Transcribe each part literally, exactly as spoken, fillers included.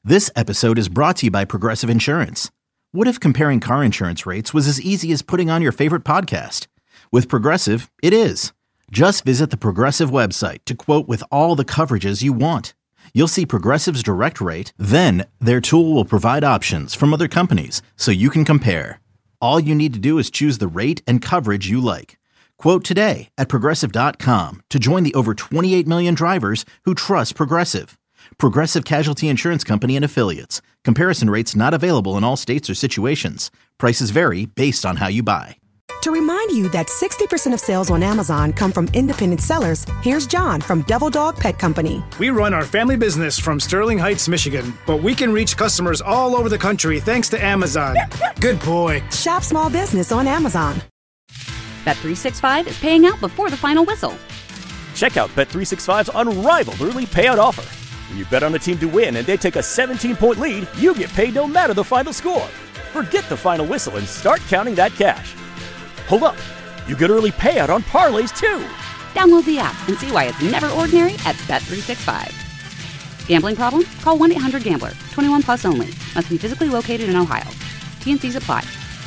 This episode is brought to you by Progressive Insurance. What if comparing car insurance rates was as easy as putting on your favorite podcast? With Progressive, it is. Just visit the Progressive website to quote with all the coverages you want. You'll see Progressive's direct rate, then their tool will provide options from other companies so you can compare. All you need to do is choose the rate and coverage you like. Quote today at progressive dot com to join the over twenty-eight million drivers who trust Progressive. Progressive Casualty Insurance Company and Affiliates. Comparison rates not available in all states or situations. Prices vary based on how you buy. To remind you that sixty percent of sales on Amazon come from independent sellers, here's John from Devil Dog Pet Company. We run our family business from Sterling Heights, Michigan, but we can reach customers all over the country thanks to Amazon. Good boy. Shop small business on Amazon. Bet three sixty-five is paying out before the final whistle. Check out Bet three sixty-five's unrivaled early payout offer. When you bet on a team to win and they take a seventeen-point lead, you get paid no matter the final score. Forget the final whistle and start counting that cash. Hold up. You get early payout on parlays, too. Download the app and see why it's never ordinary at Bet three sixty-five. Gambling problem? Call one eight hundred gambler. twenty-one plus only. Must be physically located in Ohio. T and C's apply.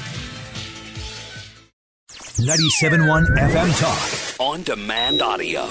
ninety-seven point one F M Talk. On demand audio.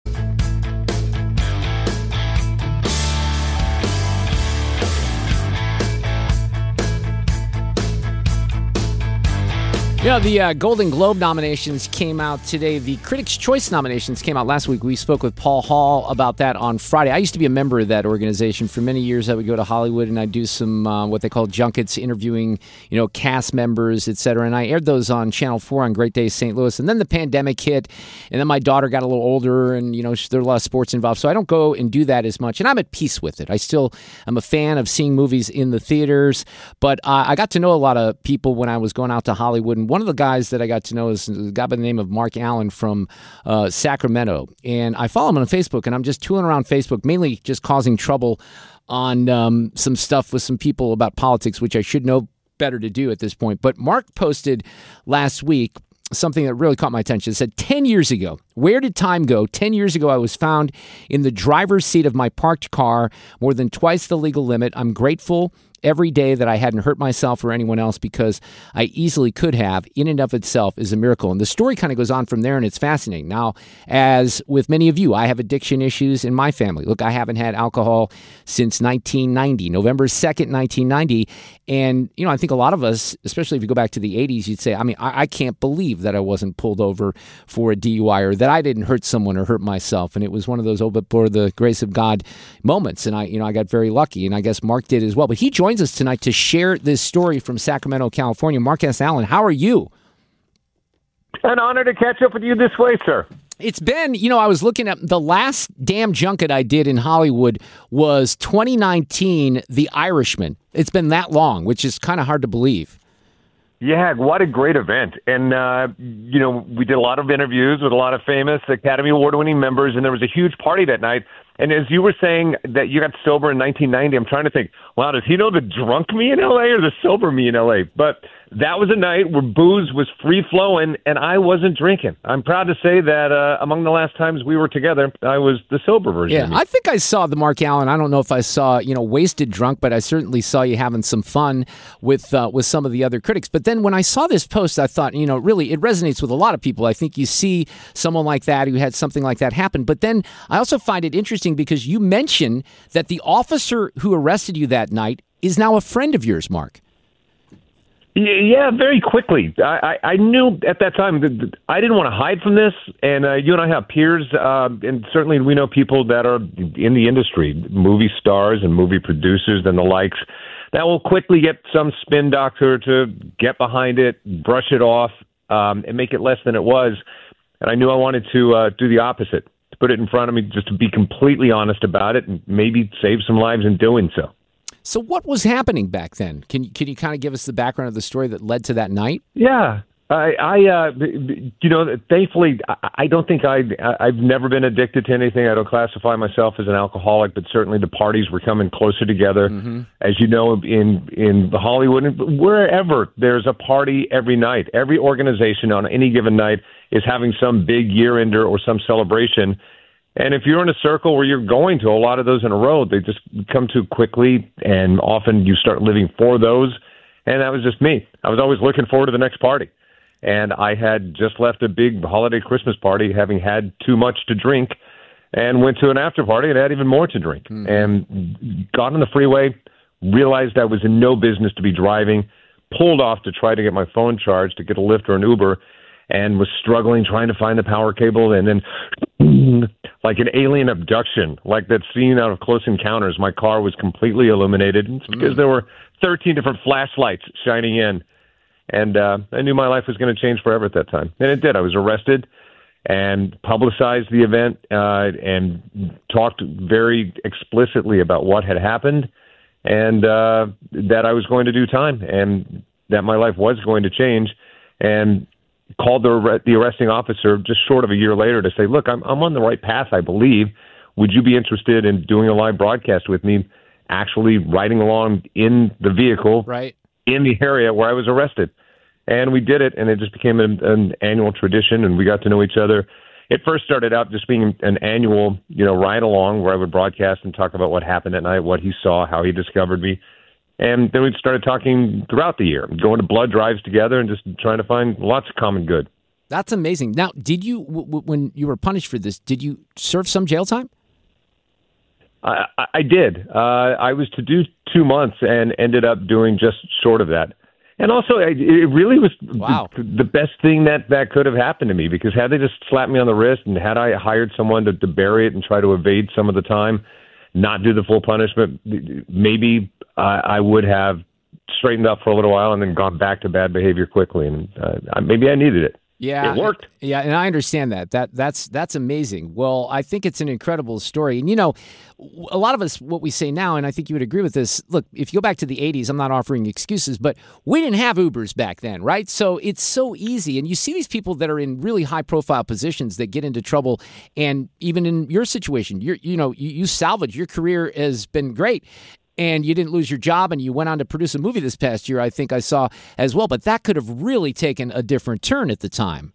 You know, the uh, Golden Globe nominations came out today. The Critics' Choice nominations came out last week. We spoke with Paul Hall about that on Friday. I used to be a member of that organization. For many years, I would go to Hollywood and I'd do some uh, what they call junkets, interviewing, you know, cast members, et cetera. And I aired those on Channel four on Great Day Saint Louis. And then the pandemic hit, and then my daughter got a little older, and, you know, there are a lot of sports involved. So I don't go and do that as much. And I'm at peace with it. I still am a fan of seeing movies in the theaters. But uh, I got to know a lot of people when I was going out to Hollywood. And one of the guys that I got to know is a guy by the name of Mark Allen from uh, Sacramento. And I follow him on Facebook, and I'm just tooling around Facebook, mainly just causing trouble on um, some stuff with some people about politics, which I should know better to do at this point. But Mark posted last week something that really caught my attention. It said, ten years ago, where did time go? ten years ago, I was found in the driver's seat of my parked car, more than twice the legal limit. I'm grateful every day that I hadn't hurt myself or anyone else, because I easily could have. In and of itself is a miracle. And the story kind of goes on from there, and it's fascinating. Now, as with many of you, I have addiction issues in my family. Look, I haven't had alcohol since nineteen ninety, November second, nineteen ninety. And, you know, I think a lot of us, especially if you go back to the eighties, you'd say, I mean, I, I can't believe that I wasn't pulled over for a D U I, or that I didn't hurt someone or hurt myself. And it was one of those, oh, but for the grace of God moments. And I, you know, I got very lucky, and I guess Mark did as well. But he joins us tonight to share this story from Sacramento, California. Mark S. Allen, how are you? An honor to catch up with you this way, sir. It's been, you know, I was looking at the last damn junket I did in Hollywood was twenty nineteen, The Irishman. It's been that long, which is kind of hard to believe. Yeah, what a great event. And, uh, you know, we did a lot of interviews with a lot of famous Academy Award-winning members, and there was a huge party that night. And as you were saying that you got sober in nineteen ninety, I'm trying to think, wow, does he know the drunk me in L A or the sober me in L A? But that was a night where booze was free-flowing, and I wasn't drinking. I'm proud to say that uh, among the last times we were together, I was the sober version yeah, of me. I think I saw the Mark Allen. I don't know if I saw, you know, wasted drunk, but I certainly saw you having some fun with uh, with some of the other critics. But then when I saw this post, I thought, you know, really, it resonates with a lot of people. I think you see someone like that who had something like that happen. But then I also find it interesting because you mentioned that the officer who arrested you that night is now a friend of yours, Mark. Yeah, very quickly. I, I, I knew at that time that I didn't want to hide from this, and uh, you and I have peers, uh, and certainly we know people that are in the industry, movie stars and movie producers and the likes, that will quickly get some spin doctor to get behind it, brush it off, um, and make it less than it was. And I knew I wanted to uh, do the opposite, to put it in front of me, just to be completely honest about it and maybe save some lives in doing so. So what was happening back then? Can you, can you kind of give us the background of the story that led to that night? Yeah. I, I uh, you know, thankfully, I, I don't think I, I've never been addicted to anything. I don't classify myself as an alcoholic, but certainly the parties were coming closer together. Mm-hmm. As you know, in, in Hollywood, wherever there's a party every night, every organization on any given night is having some big year-ender or some celebration. And if you're in a circle where you're going to a lot of those in a row, they just come too quickly, and often you start living for those. And that was just me. I was always looking forward to the next party. And I had just left a big holiday Christmas party, having had too much to drink, and went to an after party and had even more to drink. Mm. And got on the freeway, realized I was in no business to be driving, pulled off to try to get my phone charged to get a Lyft or an Uber, and was struggling trying to find the power cable. And then like an alien abduction, like that scene out of Close Encounters, my car was completely illuminated. It's because mm. there were thirteen different flashlights shining in. And uh, I knew my life was going to change forever at that time. And it did. I was arrested and publicized the event uh, and talked very explicitly about what had happened, and uh, that I was going to do time and that my life was going to change, and called the, the arresting officer just short of a year later to say, look, I'm, I'm on the right path, I believe. Would you be interested in doing a live broadcast with me, actually riding along in the vehicle right. in the area where I was arrested? And we did it, and it just became an, an annual tradition, and we got to know each other. It first started out just being an annual, you know, ride-along where I would broadcast and talk about what happened at night, what he saw, how he discovered me. And then we started talking throughout the year, going to blood drives together and just trying to find lots of common good. That's amazing. Now, did you, w- w- when you were punished for this, did you serve some jail time? I, I did. Uh, I was to do two months and ended up doing just short of that. And also, it really was wow. the, the best thing that, that could have happened to me, because had they just slapped me on the wrist and had I hired someone to, to bury it and try to evade some of the time, not do the full punishment, maybe uh, I would have straightened up for a little while and then gone back to bad behavior quickly. And uh, maybe I needed it. Yeah, it worked. Yeah, and I understand that. That that's that's amazing. Well, I think it's an incredible story. And you know, a lot of us, what we say now, and I think you would agree with this. Look, if you go back to the eighties, I'm not offering excuses, but we didn't have Ubers back then, right? So it's so easy. And you see these people that are in really high-profile positions that get into trouble. And even in your situation, you're you know, you, you salvage your career has been great. And you didn't lose your job, and you went on to produce a movie this past year, I think I saw as well. But that could have really taken a different turn at the time.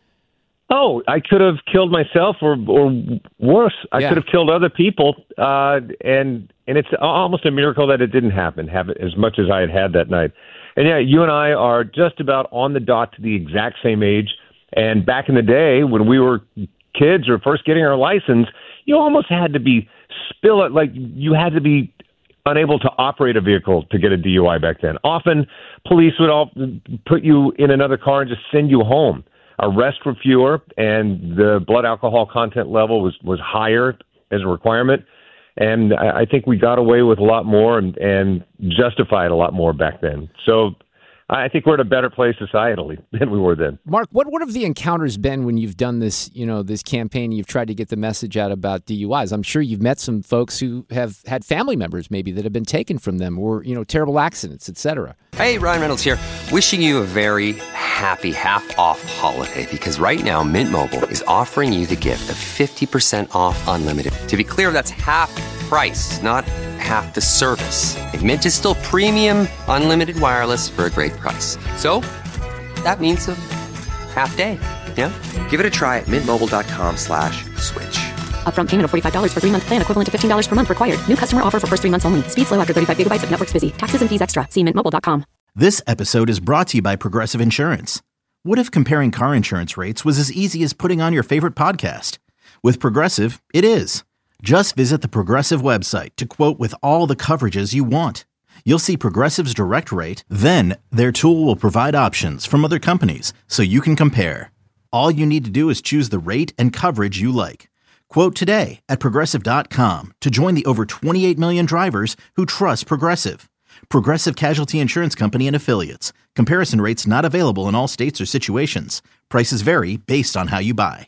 Oh, I could have killed myself, or or worse, I yeah. could have killed other people. Uh, and and it's almost a miracle that it didn't happen, have it as much as I had had that night. And yeah, you and I are just about on the dot to the exact same age. And back in the day, when we were kids or first getting our license, you almost had to be spill it like you had to be unable to operate a vehicle to get a D U I back then. Often, police would all put you in another car and just send you home. Arrests were fewer, and the blood alcohol content level was, was higher as a requirement. And I, I think we got away with a lot more and, and justified a lot more back then. So I think we're in a better place societally than we were then. Mark, what, what have the encounters been when you've done this, you know, this campaign? You've tried to get the message out about D U Is. I'm sure you've met some folks who have had family members maybe that have been taken from them, or, you know, terrible accidents, et cetera. Hey, Ryan Reynolds here. Wishing you a very happy half-off holiday, because right now Mint Mobile is offering you the gift of fifty percent off unlimited. To be clear, that's half price, not half the service. And Mint is still premium unlimited wireless for a great price. So that means a half day. Yeah? Give it a try at mintmobile.com slash switch. Upfront payment of forty-five dollars for three-month plan equivalent to fifteen dollars per month required. New customer offer for first three months only. Speed slow after thirty-five gigabytes if network's busy. Taxes and fees extra. See mint mobile dot com. This episode is brought to you by Progressive Insurance. What if comparing car insurance rates was as easy as putting on your favorite podcast? With Progressive, it is. Just visit the Progressive website to quote with all the coverages you want. You'll see Progressive's direct rate, then their tool will provide options from other companies so you can compare. All you need to do is choose the rate and coverage you like. Quote today at Progressive dot com to join the over twenty-eight million drivers who trust Progressive. Progressive Casualty Insurance Company and Affiliates. Comparison rates not available in all states or situations. Prices vary based on how you buy.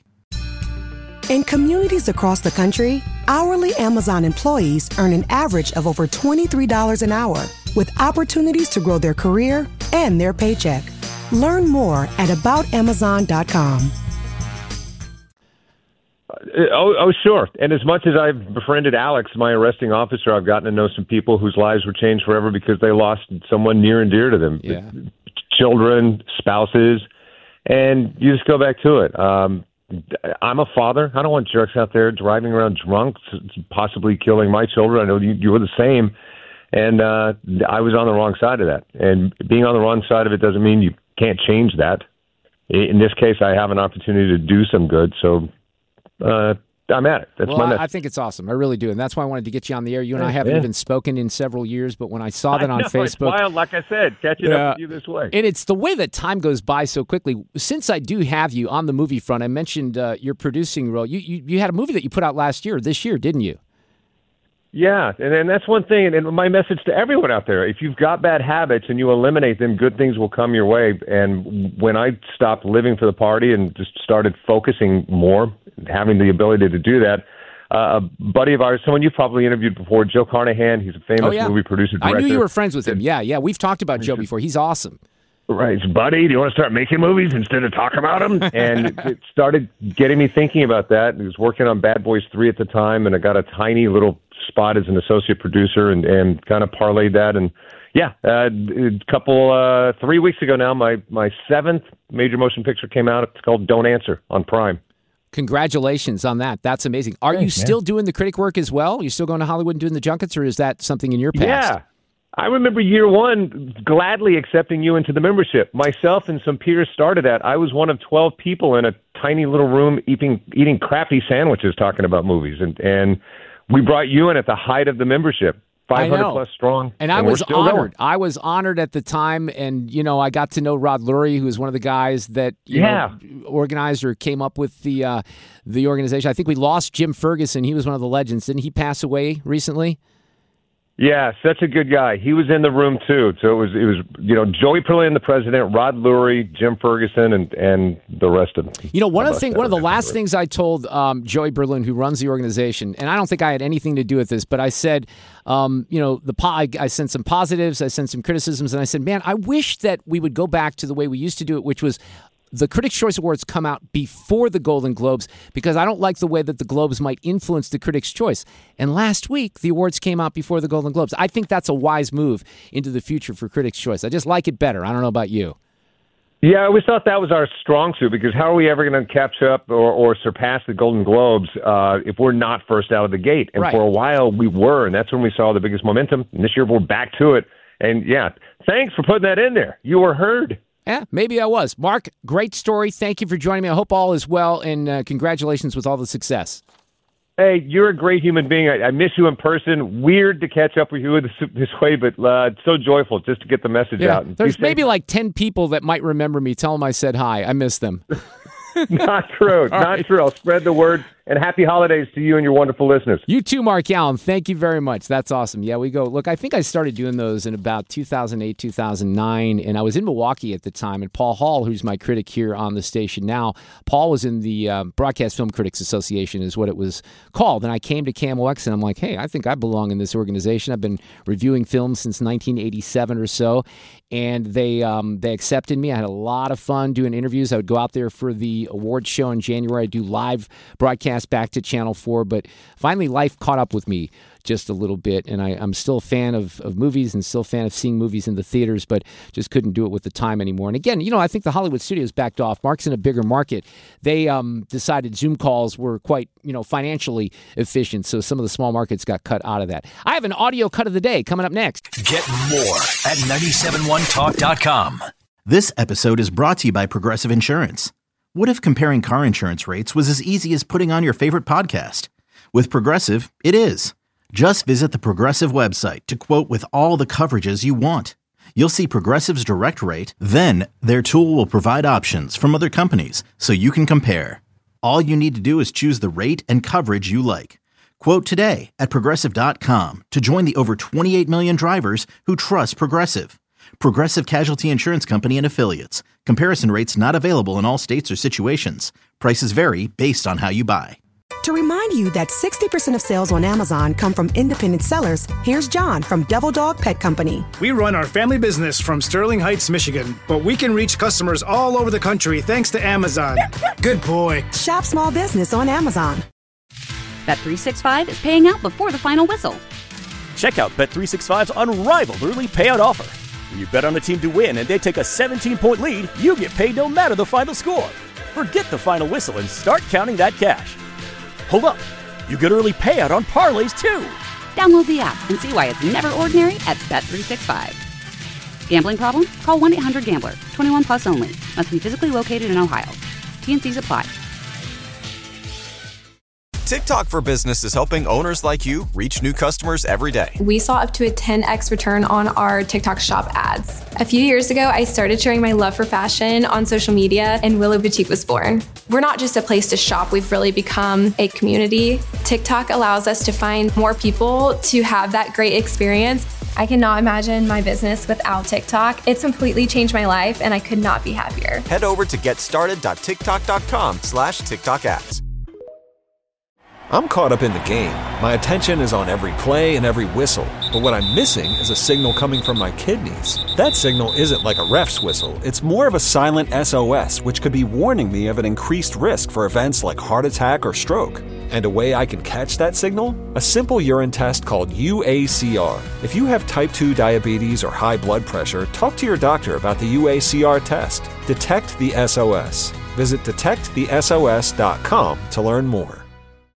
In communities across the country, hourly Amazon employees earn an average of over twenty-three dollars an hour, with opportunities to grow their career and their paycheck. Learn more at about amazon dot com. Oh, oh, sure. And as much as I've befriended Alex, my arresting officer, I've gotten to know some people whose lives were changed forever because they lost someone near and dear to them. Yeah. Children, spouses, and you just go back to it. Um, I'm a father. I don't want jerks out there driving around drunk, possibly killing my children. I know you, you were the same. And uh, I was on the wrong side of that. And being on the wrong side of it doesn't mean you can't change that. In this case, I have an opportunity to do some good. So uh, I'm at it. That's well, my I, message. I think it's awesome. I really do. And that's why I wanted to get you on the air. You and I haven't yeah. even spoken in several years, but when I saw that I on know, Facebook. It's wild, like I said, catching Yeah. up with you this way. And it's the way that time goes by so quickly. Since I do have you on the movie front, I mentioned uh, your producing role. You, you you had a movie that you put out last year, this year, didn't you? Yeah, and, and that's one thing. And my message to everyone out there, if you've got bad habits and you eliminate them, good things will come your way. And when I stopped living for the party and just started focusing more, having the ability to do that, uh, a buddy of ours, someone you've probably interviewed before, Joe Carnahan, he's a famous oh, yeah. movie producer, director. I knew you were friends with him. Yeah, yeah. We've talked about Joe before. He's awesome. Right. Buddy, do you want to start making movies instead of talk about them? And it started getting me thinking about that. I was working on Bad Boys three at the time, and I got a tiny little spot as an associate producer and, and kind of parlayed that. And, yeah, uh, a couple, uh, three weeks ago now, my, my seventh major motion picture came out. It's called Don't Answer on Prime. Congratulations on that. That's amazing. Are Thanks, you still man. doing the critic work as well? You still going to Hollywood and doing the junkets, or is that something in your past? Yeah. I remember year one gladly accepting you into the membership. Myself and some peers started that. I was one of twelve people in a tiny little room eating eating crappy sandwiches talking about movies. And, and we brought you in at the height of the membership, five hundred plus strong. And I and we're was still honored. going. I was honored at the time. And, you know, I got to know Rod Lurie, who was one of the guys that you Yeah. know, organized or came up with the uh, the organization. I think we lost Jim Ferguson. He was one of the legends. Didn't he pass away recently? Yeah, such a good guy. He was in the room too. So it was it was you know Joey Perlin, the president, Rod Lurie, Jim Ferguson, and and the rest of them. You know, one of the thing, one of the last things I told um, Joey Berlin, who runs the organization, and I don't think I had anything to do with this, but I said, um, you know, the po- I, I sent some positives, I sent some criticisms, and I said, man, I wish that we would go back to the way we used to do it, which was the Critics' Choice Awards come out before the Golden Globes, because I don't like the way that the Globes might influence the Critics' Choice. And last week, the awards came out before the Golden Globes. I think that's a wise move into the future for Critics' Choice. I just like it better. I don't know about you. Yeah, I always thought that was our strong suit, because how are we ever going to catch up or, or surpass the Golden Globes uh, if we're not first out of the gate? And Right. for a while, we were, and that's when we saw the biggest momentum. And this year, we're back to it. And, yeah, thanks for putting that in there. You were heard. Yeah, maybe I was. Mark, great story. Thank you for joining me. I hope all is well, and uh, congratulations with all the success. Hey, you're a great human being. I, I miss you in person. Weird to catch up with you this, this way, but uh, it's so joyful just to get the message Yeah, out. And there's be safe. maybe like ten people that might remember me. Tell them I said hi. I miss them. Not true. Not right. true. I'll spread the word. And happy holidays to you and your wonderful listeners. You too, Mark Allen. Thank you very much. That's awesome. Yeah, we go. Look, I think I started doing those in about two thousand eight, two thousand nine, and I was in Milwaukee at the time. And Paul Hall, who's my critic here on the station now, Paul was in the uh, Broadcast Film Critics Association, is what it was called. And I came to K M O X, and I'm like, hey, I think I belong in this organization. I've been reviewing films since nineteen eighty-seven or so, and they um, they accepted me. I had a lot of fun doing interviews. I would go out there for the awards show in January. I'd do live broadcasts back to Channel four, but finally life caught up with me just a little bit, and I, I'm still a fan of, of movies and still a fan of seeing movies in the theaters, but just couldn't do it with the time anymore. And again, you know, I think the Hollywood studios backed off. Mark's in a bigger market. They um, decided Zoom calls were quite, you know, financially efficient, so some of the small markets got cut out of that. I have an audio cut of the day coming up next. Get more at nine seven one talk dot com. This episode is brought to you by Progressive Insurance. What if comparing car insurance rates was as easy as putting on your favorite podcast? With Progressive, it is. Just visit the Progressive website to quote with all the coverages you want. You'll see Progressive's direct rate, then their tool will provide options from other companies so you can compare. All you need to do is choose the rate and coverage you like. Quote today at Progressive dot com to join the over twenty-eight million drivers who trust Progressive. Progressive Casualty Insurance Company and Affiliates. Comparison rates not available in all states or situations. Prices vary based on how you buy. To remind you that sixty percent of sales on Amazon come from independent sellers, here's John from Devil Dog Pet Company. We run our family business from Sterling Heights, Michigan, but we can reach customers all over the country thanks to Amazon. Good boy. Shop small business on Amazon. Bet three sixty-five is paying out before the final whistle. Check out Bet three sixty-five's unrivaled early payout offer. When you bet on a team to win and they take a seventeen-point lead, you get paid no matter the final score. Forget the final whistle and start counting that cash. Hold up. You get early payout on parlays, too. Download the app and see why it's never ordinary at Bet three sixty-five. Gambling problem? Call one eight hundred gambler. twenty-one plus only. Must be physically located in Ohio. T N Cs apply. TikTok for Business is helping owners like you reach new customers every day. We saw up to a ten x return on our TikTok shop ads. A few years ago, I started sharing my love for fashion on social media, and Willow Boutique was born. We're not just a place to shop, we've really become a community. TikTok allows us to find more people to have that great experience. I cannot imagine my business without TikTok. It's completely changed my life, and I could not be happier. Head over to getstarted.tiktok.com slash TikTok ads. I'm caught up in the game. My attention is on every play and every whistle. But what I'm missing is a signal coming from my kidneys. That signal isn't like a ref's whistle. It's more of a silent S O S, which could be warning me of an increased risk for events like heart attack or stroke. And a way I can catch that signal? A simple urine test called U A C R. If you have type two diabetes or high blood pressure, talk to your doctor about the U A C R test. Detect the S O S. Visit detect the S O S dot com to learn more.